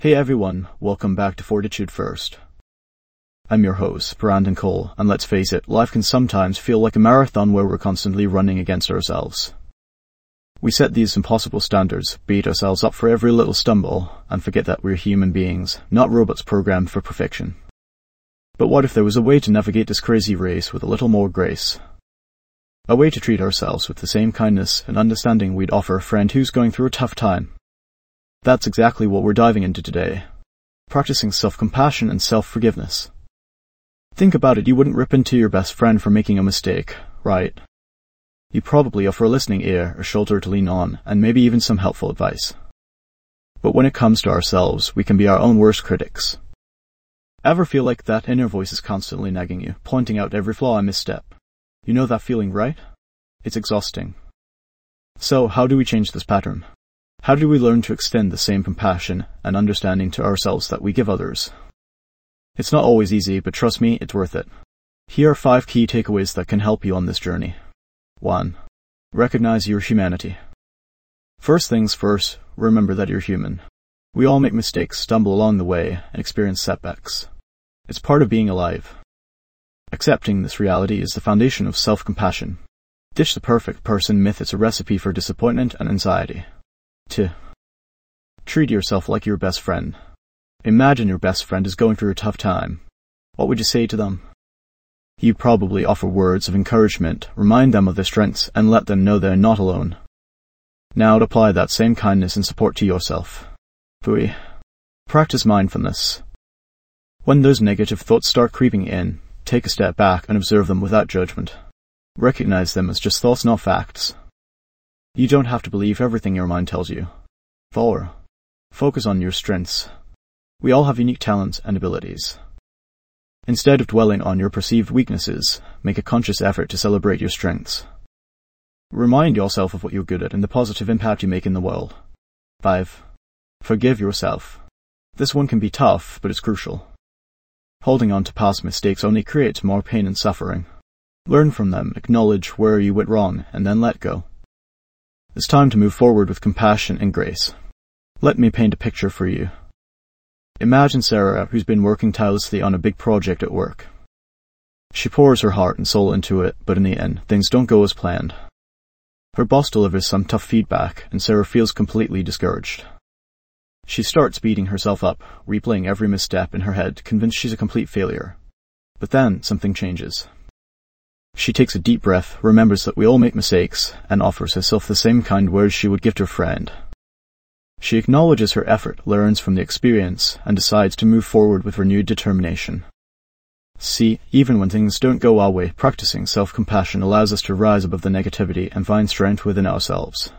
Hey everyone, welcome back to Fortitude First. I'm your host, Brandon Cole, and let's face it, life can sometimes feel like a marathon where we're constantly running against ourselves. We set these impossible standards, beat ourselves up for every little stumble, and forget that we're human beings, not robots programmed for perfection. But what if there was a way to navigate this crazy race with a little more grace? A way to treat ourselves with the same kindness and understanding we'd offer a friend who's going through a tough time. That's exactly what we're diving into today. Practicing self-compassion and self-forgiveness. Think about it, you wouldn't rip into your best friend for making a mistake, right? You probably offer a listening ear, a shoulder to lean on, and maybe even some helpful advice. But when it comes to ourselves, we can be our own worst critics. Ever feel like that inner voice is constantly nagging you, pointing out every flaw and misstep? You know that feeling, right? It's exhausting. So, how do we change this pattern? How do we learn to extend the same compassion and understanding to ourselves that we give others? It's not always easy, but trust me, it's worth it. Here are 5 key takeaways that can help you on this journey. 1. Recognize your humanity. First things first, remember that you're human. We all make mistakes, stumble along the way, and experience setbacks. It's part of being alive. Accepting this reality is the foundation of self-compassion. Ditch the perfect person myth, it's a recipe for disappointment and anxiety. 2. Treat yourself like your best friend. Imagine your best friend is going through a tough time. What would you say to them? You probably offer words of encouragement, remind them of their strengths, and let them know they're not alone. Now apply that same kindness and support to yourself. 3. Practice mindfulness. When those negative thoughts start creeping in, take a step back and observe them without judgment. Recognize them as just thoughts, not facts. You don't have to believe everything your mind tells you. 4. Focus on your strengths. We all have unique talents and abilities. Instead of dwelling on your perceived weaknesses, make a conscious effort to celebrate your strengths. Remind yourself of what you're good at and the positive impact you make in the world. 5. Forgive yourself. This one can be tough, but it's crucial. Holding on to past mistakes only creates more pain and suffering. Learn from them, acknowledge where you went wrong, and then let go. It's time to move forward with compassion and grace. Let me paint a picture for you. Imagine Sarah, who's been working tirelessly on a big project at work. She pours her heart and soul into it, but in the end, things don't go as planned. Her boss delivers some tough feedback, and Sarah feels completely discouraged. She starts beating herself up, replaying every misstep in her head, convinced she's a complete failure. But then, something changes. She takes a deep breath, remembers that we all make mistakes, and offers herself the same kind words she would give to a friend. She acknowledges her effort, learns from the experience, and decides to move forward with renewed determination. See, even when things don't go our way, practicing self-compassion allows us to rise above the negativity and find strength within ourselves.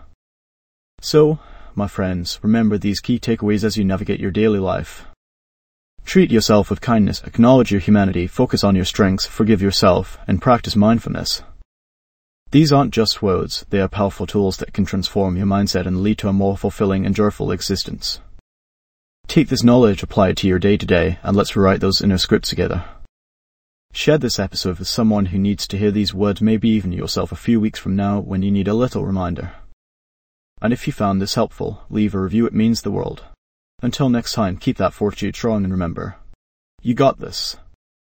So, my friends, remember these key takeaways as you navigate your daily life. Treat yourself with kindness, acknowledge your humanity, focus on your strengths, forgive yourself, and practice mindfulness. These aren't just words, they are powerful tools that can transform your mindset and lead to a more fulfilling and joyful existence. Take this knowledge, apply it to your day-to-day, and let's rewrite those inner scripts together. Share this episode with someone who needs to hear these words, maybe even yourself a few weeks from now when you need a little reminder. And if you found this helpful, leave a review, it means the world. Until next time, keep that fortitude strong and remember, you got this.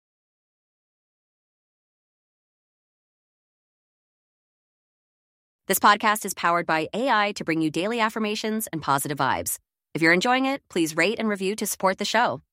This podcast is powered by AI to bring you daily affirmations and positive vibes. If you're enjoying it, please rate and review to support the show.